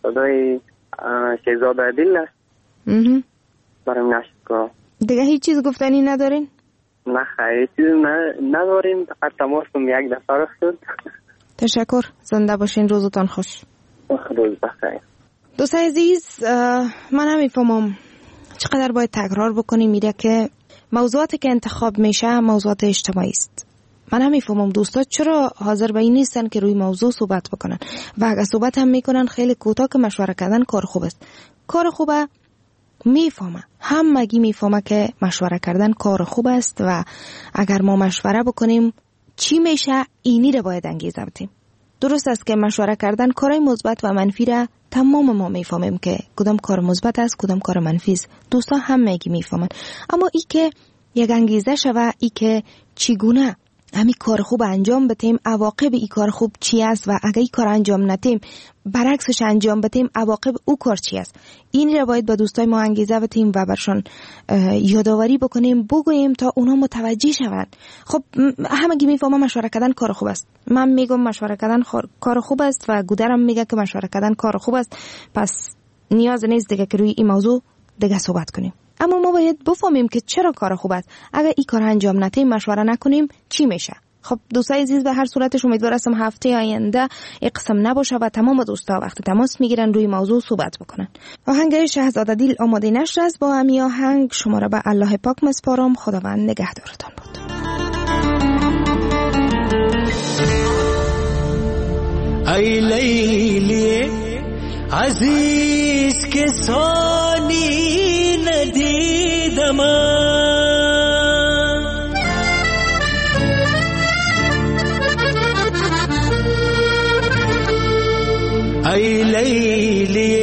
صدای شهزاد عادل است. برام نشد که دیگه هیچ چیز گفتنی ندارین؟ نه خیلی چیز نداریم، فقط تماسم یک دفعه شد. تشکر، زنده باشین، روزتان خوش. روز بخیر. دوستان عزیز، من نمیفهمم چقدر باید تکرار بکنیم میره که موضوعاتی که انتخاب میشه موضوعات اجتماعی است. من نمیفهمم دوستا چرا حاضر به این نیستن که روی موضوع صحبت بکنن و اگر صحبت هم میکنن خیلی کوتاه که مشوره کردن کار خوب است. کار خوبه میفهمه، همگی میفهمه که مشوره کردن کار خوب است و اگر ما مشوره بکنیم چی میشه اینی رو باید انگیزه بدیم. درست است که مشوره کردن کارهای مثبت و منفی را تمام ما میفهمیم که کدام کار مثبت است کدام کار منفی است. دوستا همگی میفهمن، اما ای که یک انگیزه شوه ای که چگونه همین کار خوب انجام بدیم، عواقب این کار خوب چی است و اگه این کار انجام ندیم برعکسش انجام بدیم عواقب او کار چی است، این را باید به دوستای ما انگیزه بدیم و برشان یادآوری بکنیم، بگوییم تا اونا متوجه شوند. خب همگی میفهمن مشوره کردن کار خوب است، من میگم مشوره کردن کار خوب است و گودرم میگه که مشوره کردن کار خوب است، پس نیاز نیست دیگه که روی این موضوع دیگه صحبت کنیم. اما ما باید بفهمیم که چرا کار خوب است. اگر این کار انجام ندیم مشوره نکنیم چی میشه؟ خب دوستای عزیز، به هر صورتش امیدوارم هفته آینده این قسم نباشه و تمام دوستا وقتی تماس میگیرن روی موضوع صحبت بکنن. آهنگ شهزاد عادل آماده نشر است. با همین آهنگ شما را به الله پاک مسپارم. خداوند نگهدارتان بود. ای لیلی عزیز که ثانی ندیدم، ای لیلی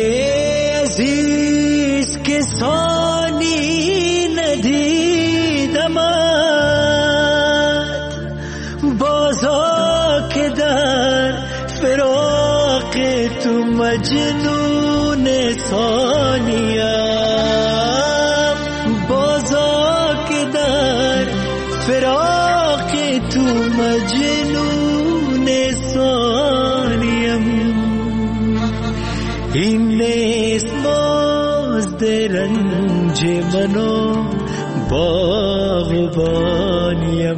عزیز که ثانی ندیدم، بازا که در فراق تو مجنون ثانیم، بازا که در فراق تو مجنون ثانیم، این نیست مزد رنج منو باغبانیم،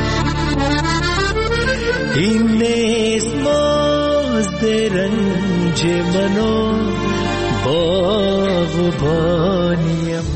این نیست مزد رنج منو باغبانیم.